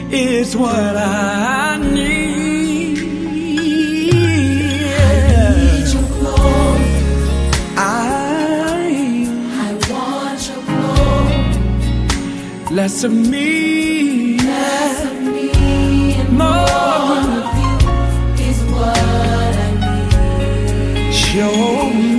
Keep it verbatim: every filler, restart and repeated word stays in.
is what I need. I need your glory. I, I want your glory. less of me, Less of me and more of you is what I need. show me.